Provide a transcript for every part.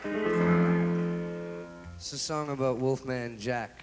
It's a song about Wolfman Jack.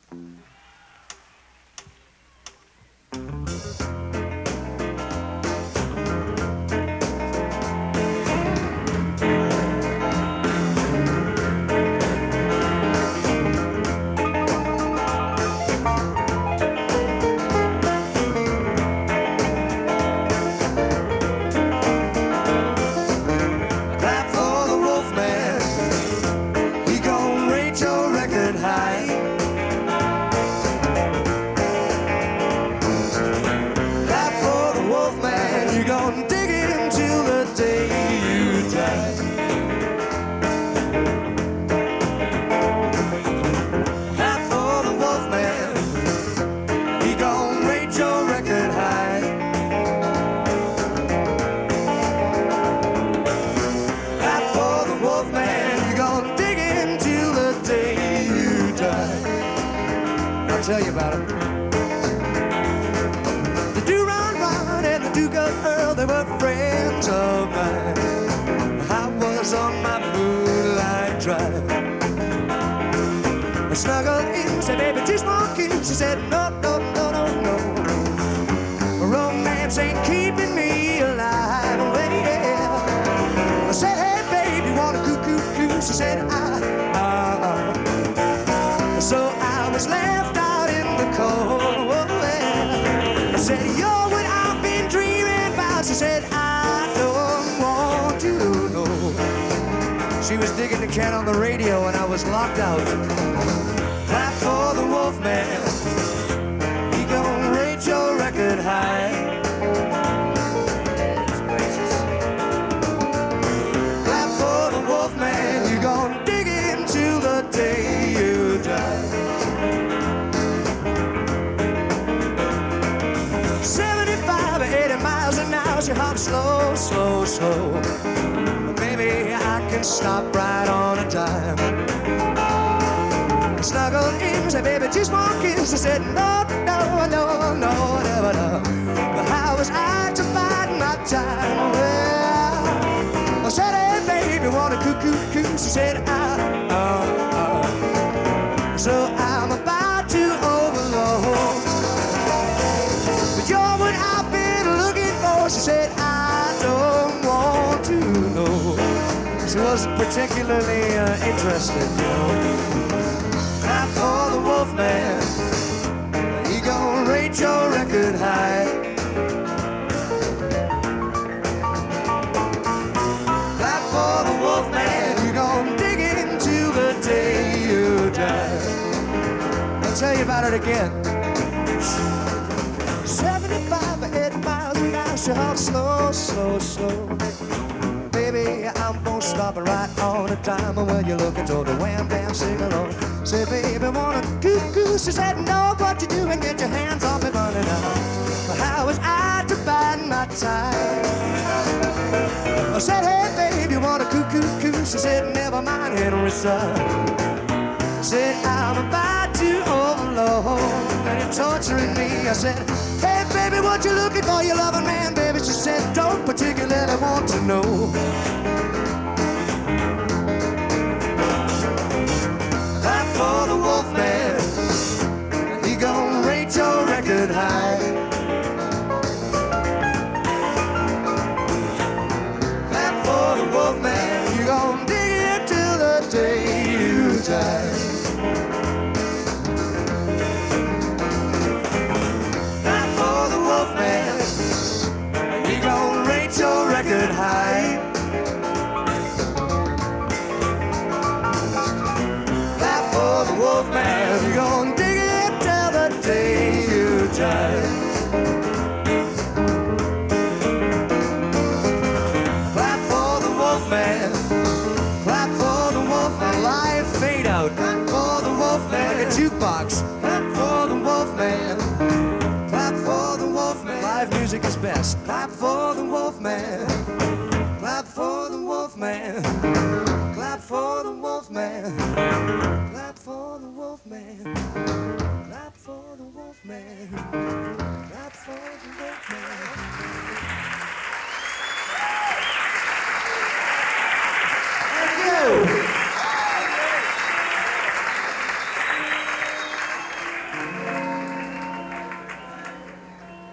Tell you about it. The Do-Ron-Ron and the Do-Good-Earl, they were friends of mine. I was on my moonlight drive. I snuggled in, said, baby, 2 small kids. She said, no, no, no, no, no. Romance ain't keeping me alive. Well, yeah. I said, hey, baby, you want a coo-coo-coo? She said, So I was left out in the cold. I said, you're what I've been dreaming about. She said, I don't want to know. She was digging the cat on the radio and I was locked out. Clap for the Wolfman. He gon' rate your record high. Clap for the Wolfman. You gon' dig into the day you die. 75 or 80 miles an hour, she hops slow, slow, slow. Maybe I can stop right on a dime. I snuggled in, said, baby, 2 small kids. I said, no, no, no, no, never, no. But how was I to bide my time? Well, I said, hey, baby, want a coo-coo-coo? She said, So I'm about to overload. But you're what I've been looking for. She said, I don't want to know. She wasn't particularly interested, you know. Clap for the Wolfman. He gon' rate your record high. Clap for the Wolfman. You gon' dig into the day you die. I'll tell you about it again. 75 or 80 miles an hour, she hops slow, slow, slow. Baby, I'm gonna stop it right on a dime. Well, you're looking toward the wham bam sing along. Say, baby, wanna coo-coo? She said, no, what you doing? Get your hands off me, running out. How was I to bide my time? I said, hey, baby, you wanna coo-coo-coo? She said, never mind, Henry, son. Said, I'm about to overload, and you're torturing me. I said, hey, baby, what you looking for? You loving man, baby? She said, don't particularly want to know. Clap for the Wolfman. He gon' rate your record high. Clap for the Wolfman. You gon' dig it till the day you die. Your record high. Clap for the Wolfman. You're gonna dig it till the day you die. Clap for the Wolfman. Clap for the Wolfman. Live fade out. Clap for the Wolfman. Like a jukebox. Clap for the Wolfman. Clap for the Wolfman. Live music is best. Clap for the Wolfman. Clap for the Wolfman. Clap for the Wolfman. Clap for the Wolfman. Clap for the Wolfman. Clap for the Wolfman. Thank you.